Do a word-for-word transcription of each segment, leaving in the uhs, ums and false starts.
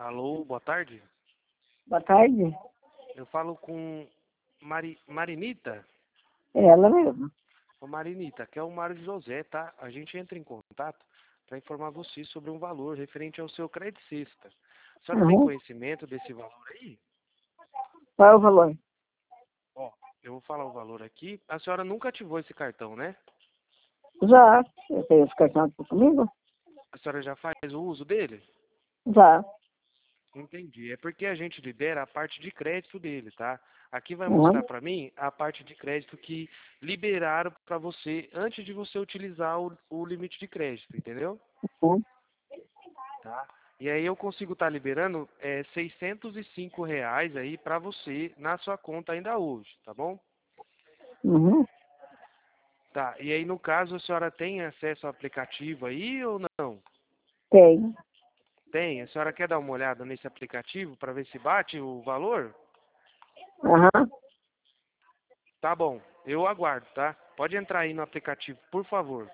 Alô, boa tarde. Boa tarde. Eu falo com Mari, Marinita. É ela mesmo. Ô Marinita, aqui é o Mário José, tá? A gente entra em contato para informar você sobre um valor referente ao seu crédito cesta. A senhora tem Uhum. conhecimento desse valor aí? Qual é o valor? Ó, eu vou falar o valor aqui. A senhora nunca ativou esse cartão, né? Já. Eu tenho esse cartão aqui comigo? A senhora já faz o uso dele? Já. Entendi. É porque a gente libera a parte de crédito dele, tá? Aqui vai mostrar Uhum. para mim a parte de crédito que liberaram para você antes de você utilizar o, o limite de crédito, entendeu? Uhum. Tá? E aí eu consigo estar liberando é, seiscentos e cinco reais aí para você na sua conta ainda hoje, tá bom? Uhum. Tá. E aí no caso a senhora tem acesso ao aplicativo aí ou não? Tem. Tem. A senhora quer dar uma olhada nesse aplicativo para ver se bate o valor? Aham. Tá bom, eu aguardo, tá? Pode entrar aí no aplicativo, por favor.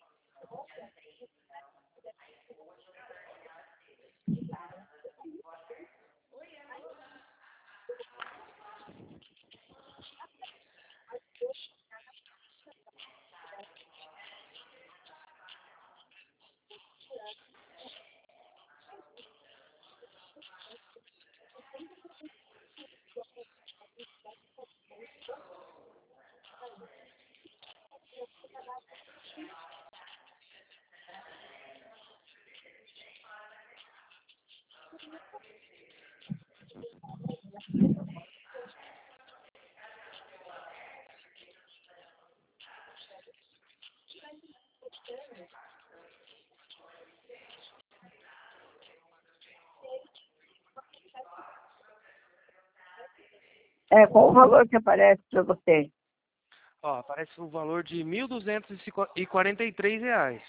É, qual o valor que aparece para você? Ó, aparece o valor de mil duzentos e quarenta e três reais.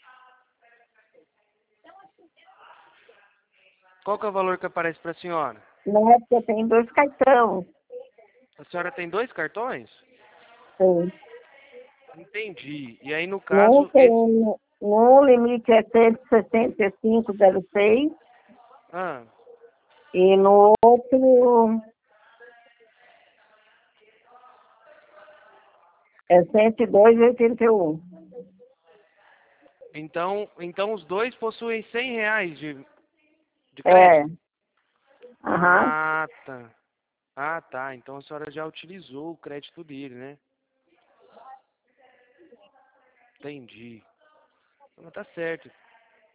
Qual que é o valor que aparece para a senhora? Não é porque tem dois cartões. A senhora tem dois cartões? Sim. Entendi. E aí no Um caso, tem, esse... um limite é cento e sessenta e cinco vírgula zero seis Ah, e no outro é cento e dois vírgula oitenta e um. então, então os dois possuem cem reais de, de É. crédito? Aham. Ah, tá. Ah, tá. Então a senhora já utilizou o crédito dele, né? Entendi. Então, tá certo.